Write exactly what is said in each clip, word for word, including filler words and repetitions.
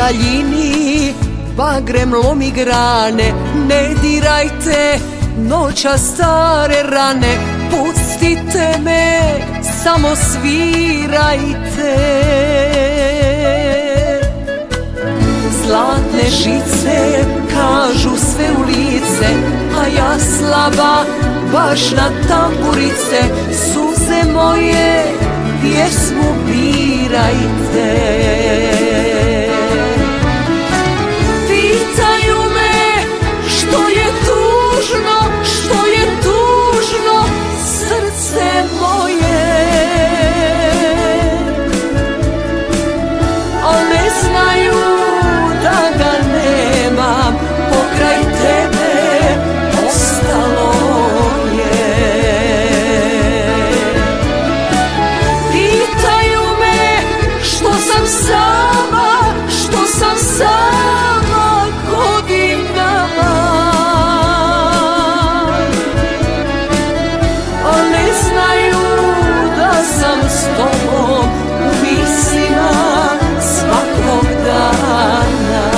daljini bagrem lomi grane. Ne dirajte noća stare rane, pustite me, samo svirajte. Zlatne žice kažu sve u lice, a ja slaba baš na tamburice. Suze moje pjesmu birajte. Pitaju me što je tužno, što je tužno srce moje, al ne znaju da ga nemam, pokraj tebe ostalo je. Pitaju me što sam sama, što sam sama godinama, al ne znaju da sam s tobom u mislima svakog dana.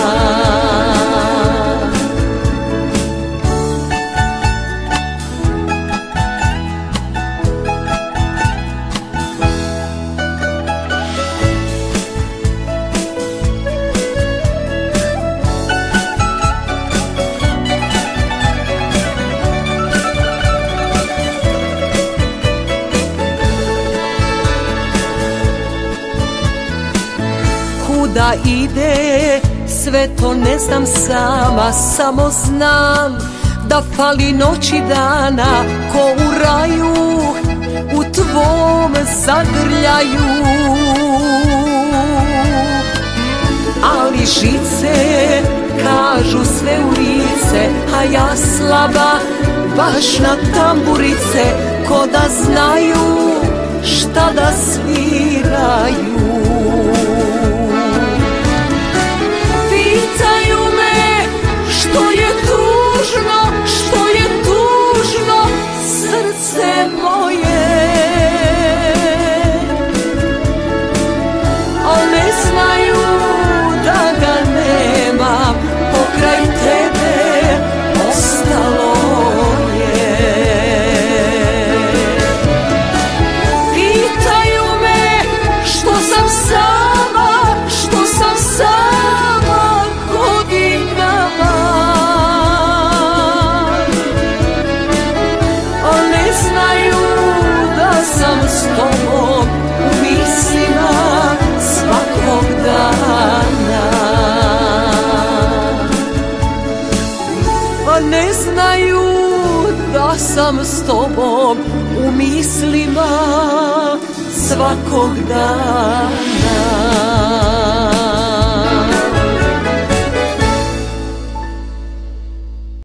Kuda ide, sve to ne znam sama, samo znam da fali noći dana, ko u raju u tvom zagrljaju. Ali žice kažu sve u lice, a ja slaba baš na tamburice, ko da znaju šta da sviraju. Pitaju me što je tužno, što je tužno srce moje, al ne znaju da ga nemam, pokraj tebe ostalo je. Pitaju me što sam sama, što sam sama godinama, al ne znaju da sam s tobom u mislima svakog dana. A ne znaju da sam s tobom u mislima svakog dana.